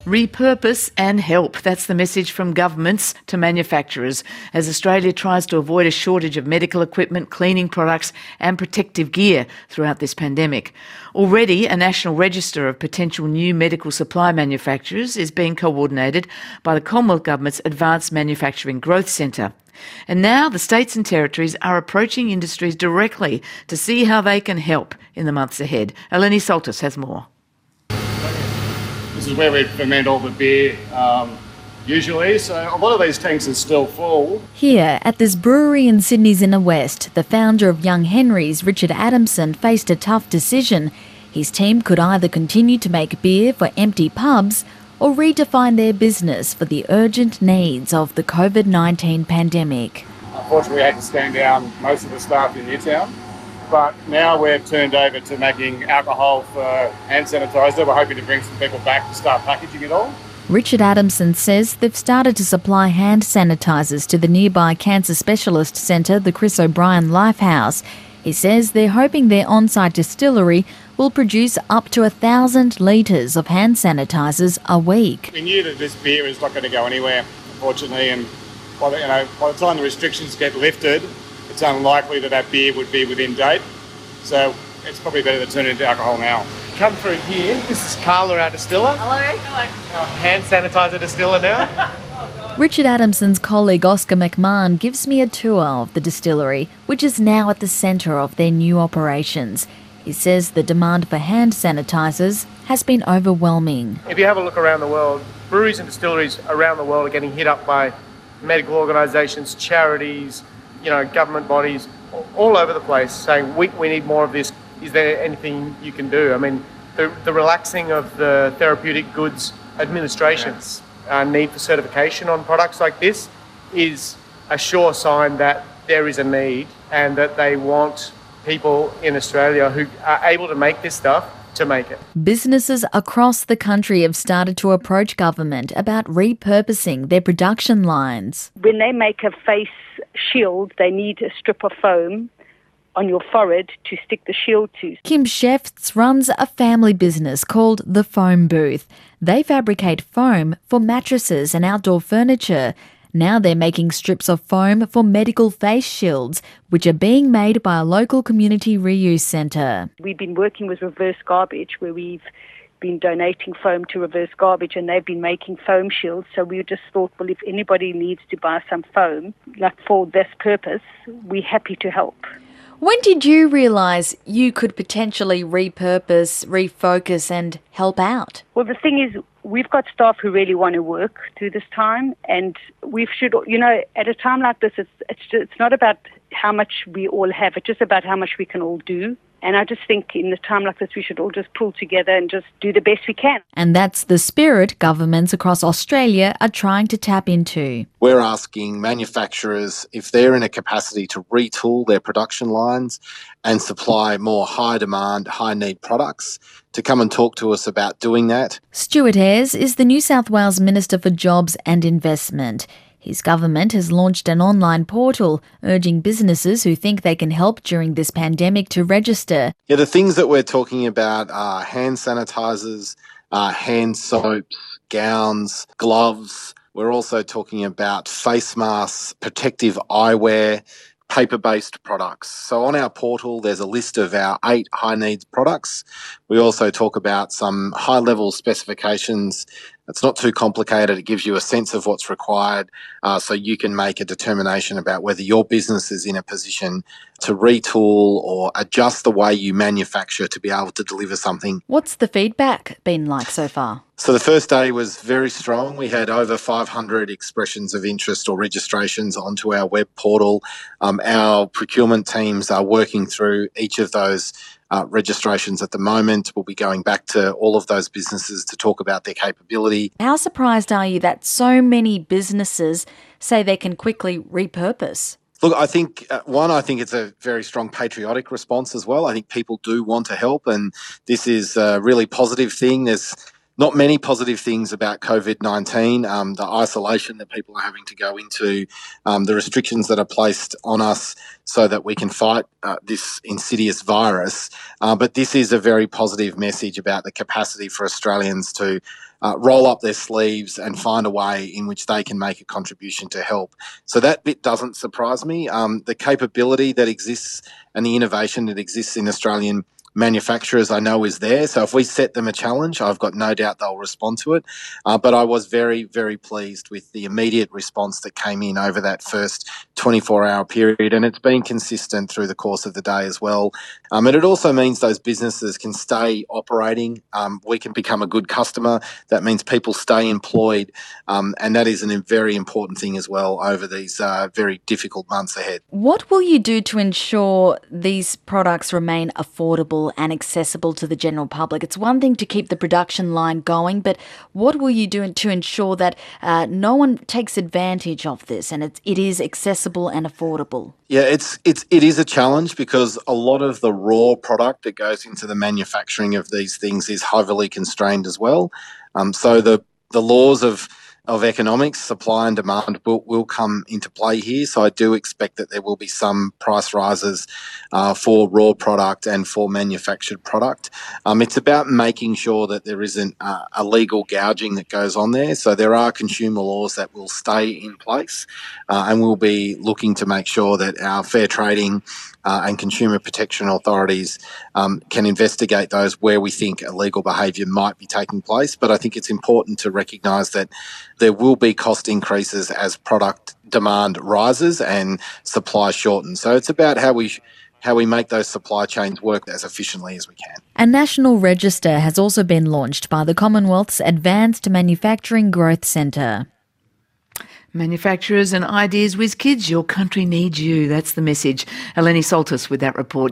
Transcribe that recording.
Repurpose and help. That's the message from governments to manufacturers as Australia tries to avoid a shortage of medical equipment, cleaning products and protective gear throughout this pandemic. Already, a national register of potential new medical supply manufacturers is being coordinated by the Commonwealth Government's Advanced Manufacturing Growth Centre. And now the states and territories are approaching industries directly to see how they can help in the months ahead. Eleni Soltis has more. This is where we ferment all the beer usually, so a lot of these tanks are still full. Here at this brewery in Sydney's Inner West, the founder of Young Henry's, Richard Adamson, faced a tough decision. His team could either continue to make beer for empty pubs or redefine their business for the urgent needs of the COVID-19 pandemic. Unfortunately, we had to stand down most of the staff in Newtown. But now we've turned over to making alcohol for hand sanitizer. We're hoping to bring some people back to start packaging it all. Richard Adamson says they've started to supply hand sanitizers to the nearby cancer specialist centre, the Chris O'Brien Lifehouse. He says they're hoping their on-site distillery will produce up to 1,000 litres of hand sanitizers a week. We knew that this beer is not going to go anywhere, unfortunately, and by the time the restrictions get lifted, it's unlikely that beer would be within date. So it's probably better to turn it into alcohol now. Come through here. This is Carla, our distiller. Hello. Our hand sanitizer distiller now. Richard Adamson's colleague Oscar McMahon gives me a tour of the distillery, which is now at the centre of their new operations. He says the demand for hand sanitizers has been overwhelming. If you have a look around the world, breweries and distilleries around the world are getting hit up by medical organisations, charities, government bodies, all over the place saying, we need more of this. Is there anything you can do? I mean, the relaxing of the Therapeutic Goods Administration's need for certification on products like this is a sure sign that there is a need and that they want people in Australia who are able to make this stuff to make it. Businesses across the country have started to approach government about repurposing their production lines. When they make a face shield, they need a strip of foam on your forehead to stick the shield to. Kim Shefts runs a family business called The Foam Booth. They fabricate foam for mattresses and outdoor furniture. Now they're making strips of foam for medical face shields, which are being made by a local community reuse centre. We've been working with Reverse Garbage, where we've been donating foam to Reverse Garbage, and they've been making foam shields. So we just thought, well, if anybody needs to buy some foam, like for this purpose, we're happy to help. When did you realise you could potentially repurpose, refocus and help out? Well, the thing is, we've got staff who really want to work through this time, and we should, at a time like this, it's not about how much we all have, it's just about how much we can all do. And I just think in a time like this, we should all just pull together and just do the best we can. And that's the spirit governments across Australia are trying to tap into. We're asking manufacturers if they're in a capacity to retool their production lines and supply more high-demand, high-need products to come and talk to us about doing that. Stuart Ayres is the New South Wales Minister for Jobs and Investment. His government has launched an online portal urging businesses who think they can help during this pandemic to register. Yeah, the things that we're talking about are hand sanitizers, hand soaps, gowns, gloves. We're also talking about face masks, protective eyewear, paper-based products. So on our portal, there's a list of our 8 high-needs products. We also talk about some high-level specifications. It's not too complicated. It gives you a sense of what's required so you can make a determination about whether your business is in a position to retool or adjust the way you manufacture to be able to deliver something. What's the feedback been like so far? So the first day was very strong. We had over 500 expressions of interest or registrations onto our web portal. Our procurement teams are working through each of those registrations at the moment. We'll be going back to all of those businesses to talk about their capability. How surprised are you that so many businesses say they can quickly repurpose? Look, I think, I think it's a very strong patriotic response as well. I think people do want to help, and this is a really positive thing. There's not many positive things about COVID-19, the isolation that people are having to go into, the restrictions that are placed on us so that we can fight this insidious virus. But this is a very positive message about the capacity for Australians to roll up their sleeves and find a way in which they can make a contribution to help. So that bit doesn't surprise me. The capability that exists and the innovation that exists in Australian manufacturers I know is there. So if we set them a challenge, I've got no doubt they'll respond to it. But I was very, very pleased with the immediate response that came in over that first 24-hour period. And it's been consistent through the course of the day as well. And it also means those businesses can stay operating. We can become a good customer. That means people stay employed. And that is a very important thing as well over these very difficult months ahead. What will you do to ensure these products remain affordable and accessible to the general public? It's one thing to keep the production line going, but what will you do to ensure that no one takes advantage of this and it is accessible and affordable? Yeah, it is a challenge because a lot of the raw product that goes into the manufacturing of these things is heavily constrained as well. So the laws of economics, supply and demand will come into play here. So I do expect that there will be some price rises for raw product and for manufactured product. It's about making sure that there isn't illegal gouging that goes on there. So there are consumer laws that will stay in place and we'll be looking to make sure that our fair trading and consumer protection authorities can investigate those where we think illegal behaviour might be taking place. But I think it's important to recognise that there will be cost increases as product demand rises and supply shortens. So it's about how we make those supply chains work as efficiently as we can. A national register has also been launched by the Commonwealth's Advanced Manufacturing Growth Centre. Manufacturers and ideas whiz kids, your country needs you. That's the message. Eleni Soltis with that report.